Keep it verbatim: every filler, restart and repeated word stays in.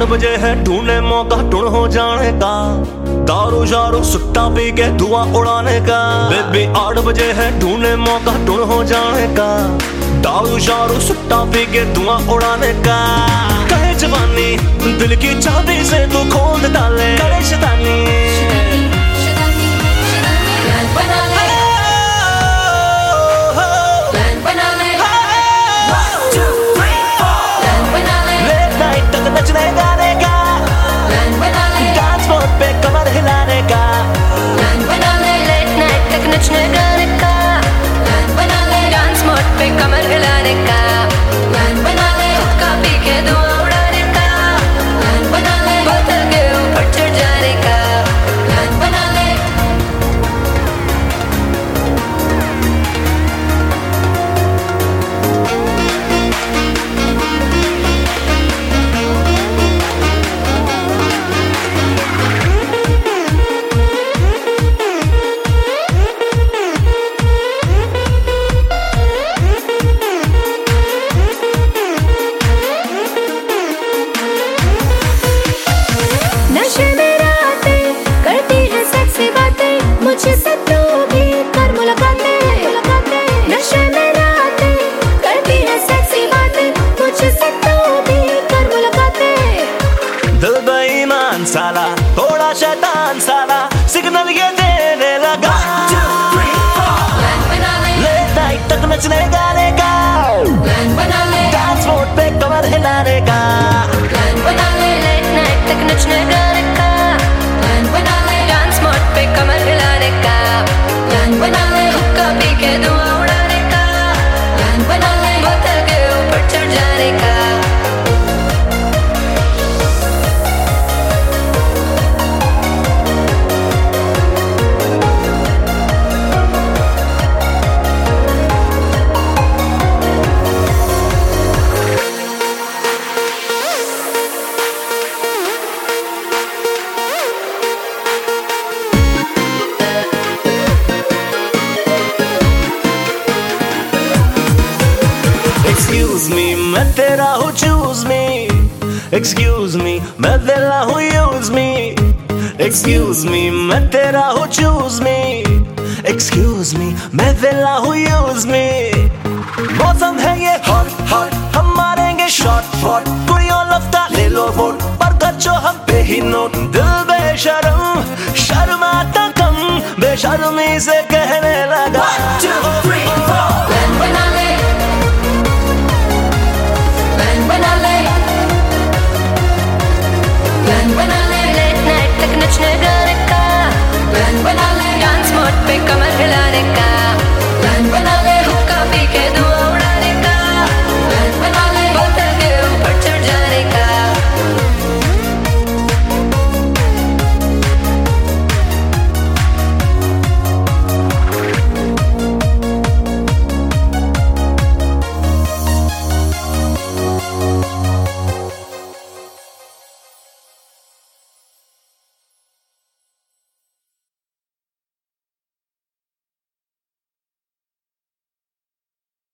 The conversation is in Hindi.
बजे है ढूंढे मौका टुण हो जाने का, दारू शारू सुट्टा पी के धुआं उड़ाने का। बेबी आठ बजे है ढूंढे मौका टुण हो जाने का, दारू शारू सुट्टा पी के धुआं उड़ाने का। कहे जवानी दिल की चाबी से तू खोल दे ताले, करे शैतानी बना ले, प्लान बना ले, one two three four plan बना ले, लेट नाइट तक नचने गाने का, प्लान बना ले, डांस फ्लोर पे कमर हिलाने का, प्लान बना ले, लेट नाइट तक नचने गाने का, प्लान बना ले, डांस मोड पे कमर हिलाने का, प्लान बना ले, हुक्का पी के धुआं उड़ाने का, प्लान बना ले, बोतल के ऊपर चढ़ जाने का, प्लान बना ले। नशे में रातें करती है सेक्सी बातें, मुझसे तू भी कर मुलाकातें। नशे में रातें करती है सेक्सी बातें, मुझसे तू भी कर मुलाकातें। दिल बेईमान साला थोड़ा शैतान साला सिग्नल ये देने लगा, प्लान बना ले, लेट नाइट तक नचने गाने का, प्लान बना ले, डांस फ्लोर पे कमर हिलाने का, प्लान बना ले, लेट नाइट तक नचने गाने का, प्लान बना ले, डांस मोड पे कमर हिलाने का, प्लान बना ले, हुक्का पी के धुआं उड़ाने का, प्लान बना ले, बोतल के ऊपर चढ़ जाने का। Excuse me, मैं तेरा हूँ choose me, excuse me, मैं तेरा हूँ use me, excuse me, मैं तेरा हूँ choose me, excuse me, मैं तेरा हूँ use me। मौसम है ये hot hot, हम मारेंगे shot shot, कुड़ियों लफ्ता ले लो वोट, पर खर्चो हम पे ही नोट। दिल बेशरम शर्माता कम, बेशर्मी से कहने लगा